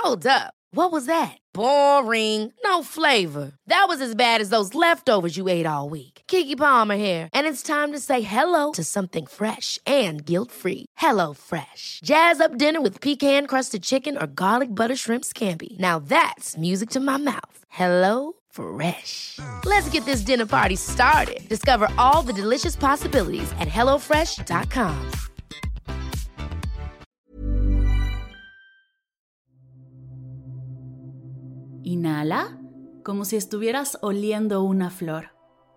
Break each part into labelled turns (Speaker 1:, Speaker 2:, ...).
Speaker 1: Hold up. What was that? Boring. No flavor. That was as bad as those leftovers you ate all week. Keke Palmer here, and it's time to say hello to something fresh and guilt-free. Hello Fresh. Jazz up dinner with pecan-crusted chicken or garlic butter shrimp scampi. Now that's music to my mouth. Hello Fresh. Let's get this dinner party started. Discover all the delicious possibilities at hellofresh.com.
Speaker 2: Inhala como si estuvieras oliendo una flor.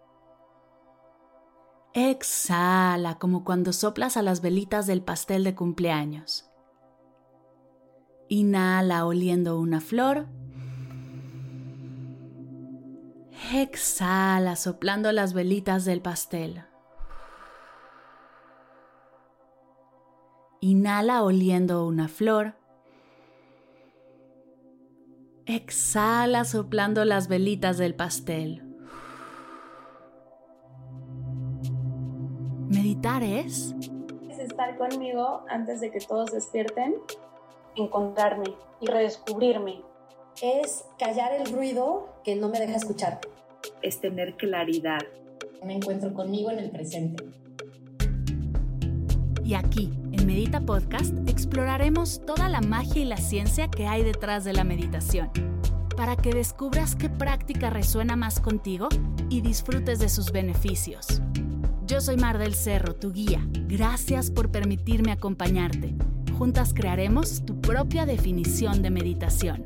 Speaker 2: Exhala como cuando soplas a las velitas del pastel de cumpleaños. Inhala oliendo una flor. Exhala soplando las velitas del pastel. Inhala oliendo una flor. Exhala soplando las velitas del pastel. Meditar es
Speaker 3: estar conmigo antes de que todos despierten, encontrarme y redescubrirme.
Speaker 4: Es callar el ruido que no me deja escuchar.
Speaker 5: Es tener claridad.
Speaker 4: Me encuentro conmigo en el presente.
Speaker 2: Y aquí, en Medita Podcast, exploraremos toda la magia y la ciencia que hay detrás de la meditación, para que descubras qué práctica resuena más contigo y disfrutes de sus beneficios. Yo soy Mar del Cerro, tu guía. Gracias por permitirme acompañarte. Juntas crearemos tu propia definición de meditación.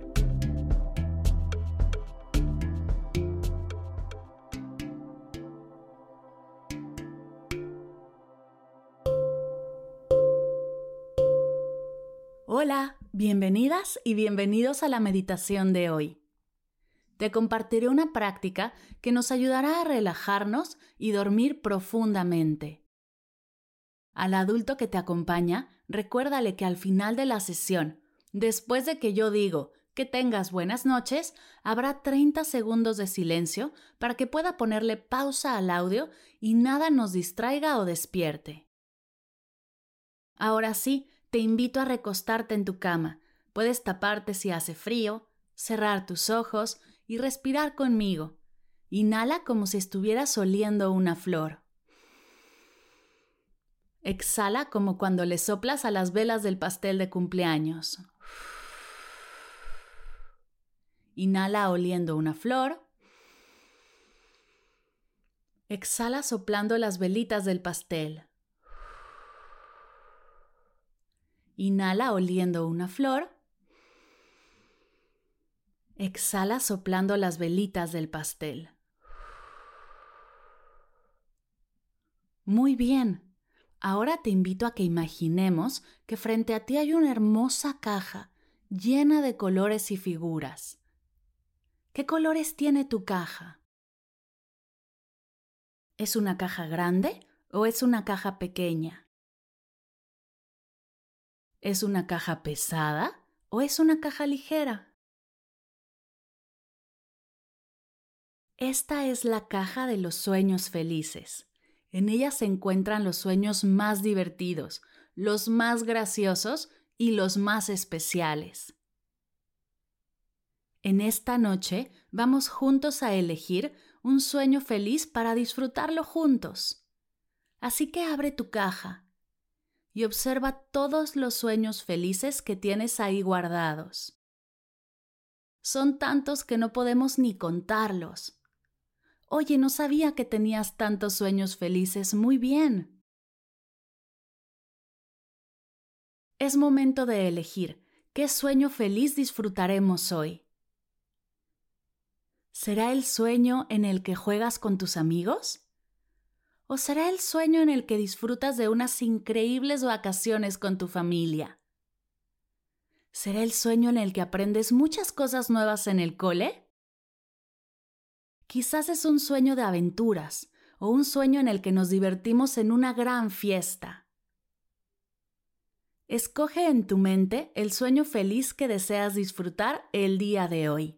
Speaker 2: Hola, bienvenidas y bienvenidos a la meditación de hoy. Te compartiré una práctica que nos ayudará a relajarnos y dormir profundamente. Al adulto que te acompaña, recuérdale que al final de la sesión, después de que yo digo que tengas buenas noches, habrá 30 segundos de silencio para que pueda ponerle pausa al audio y nada nos distraiga o despierte. Ahora sí, te invito a recostarte en tu cama. Puedes taparte si hace frío, cerrar tus ojos y respirar conmigo. Inhala como si estuvieras oliendo una flor. Exhala como cuando le soplas a las velas del pastel de cumpleaños. Inhala oliendo una flor. Exhala soplando las velitas del pastel. Inhala oliendo una flor. Exhala soplando las velitas del pastel. Muy bien. Ahora te invito a que imaginemos que frente a ti hay una hermosa caja llena de colores y figuras. ¿Qué colores tiene tu caja? ¿Es una caja grande o es una caja pequeña? ¿Es una caja pesada o es una caja ligera? Esta es la caja de los sueños felices. En ella se encuentran los sueños más divertidos, los más graciosos y los más especiales. En esta noche vamos juntos a elegir un sueño feliz para disfrutarlo juntos. Así que abre tu caja y observa todos los sueños felices que tienes ahí guardados. Son tantos que no podemos ni contarlos. Oye, no sabía que tenías tantos sueños felices. Muy bien. Es momento de elegir qué sueño feliz disfrutaremos hoy. ¿Será el sueño en el que juegas con tus amigos? ¿O será el sueño en el que disfrutas de unas increíbles vacaciones con tu familia? ¿Será el sueño en el que aprendes muchas cosas nuevas en el cole? Quizás es un sueño de aventuras o un sueño en el que nos divertimos en una gran fiesta. Escoge en tu mente el sueño feliz que deseas disfrutar el día de hoy.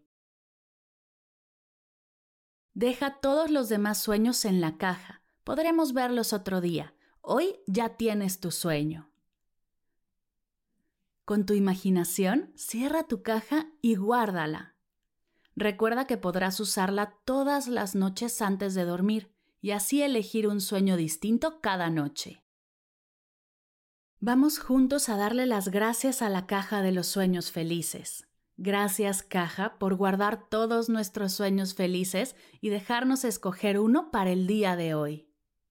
Speaker 2: Deja todos los demás sueños en la caja. Podremos verlos otro día. Hoy ya tienes tu sueño. Con tu imaginación, cierra tu caja y guárdala. Recuerda que podrás usarla todas las noches antes de dormir y así elegir un sueño distinto cada noche. Vamos juntos a darle las gracias a la caja de los sueños felices. Gracias, caja, por guardar todos nuestros sueños felices y dejarnos escoger uno para el día de hoy.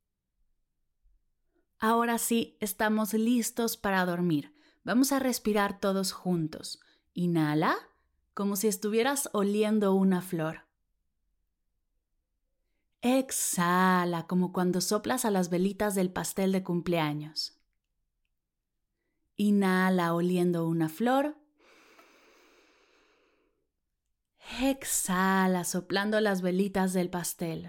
Speaker 2: Ahora sí, estamos listos para dormir. Vamos a respirar todos juntos. Inhala, como si estuvieras oliendo una flor. Exhala, como cuando soplas a las velitas del pastel de cumpleaños. Inhala, oliendo una flor. Exhala, soplando las velitas del pastel.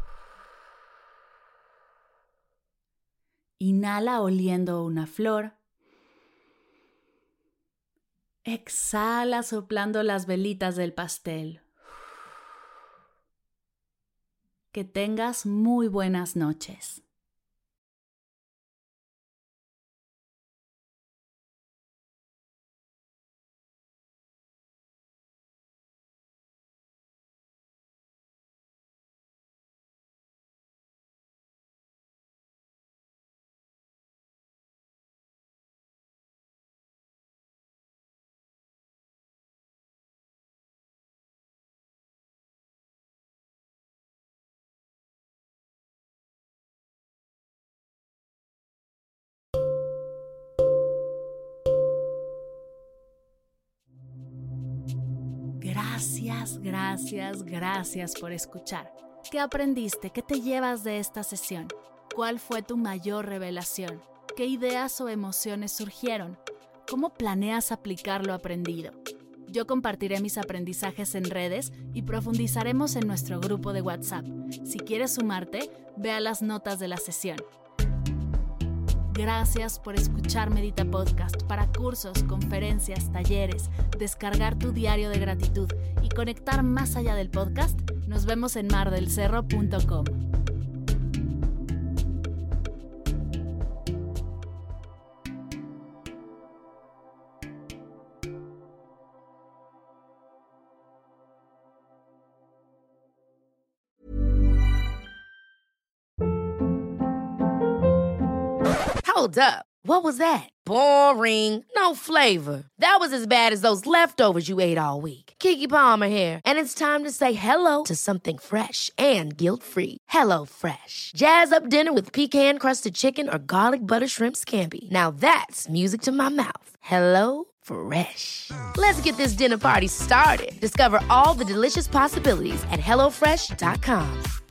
Speaker 2: Inhala, oliendo una flor. Exhala, soplando las velitas del pastel. Que tengas muy buenas noches. Gracias por escuchar. ¿Qué aprendiste? ¿Qué te llevas de esta sesión? ¿Cuál fue tu mayor revelación? ¿Qué ideas o emociones surgieron? ¿Cómo planeas aplicar lo aprendido? Yo compartiré mis aprendizajes en redes y profundizaremos en nuestro grupo de WhatsApp. Si quieres sumarte, ve a las notas de la sesión. Gracias por escuchar Medita Podcast. Para cursos, conferencias, talleres, descargar tu diario de gratitud y conectar más allá del podcast, nos vemos en mardelcerro.com.
Speaker 1: Hold up. What was that? Boring. No flavor. That was as bad as those leftovers you ate all week. Keke Palmer here, and it's time to say hello to something fresh and guilt-free. Hello Fresh. Jazz up dinner with pecan-crusted chicken or garlic butter shrimp scampi. Now that's music to my mouth. Hello Fresh. Let's get this dinner party started. Discover all the delicious possibilities at HelloFresh.com.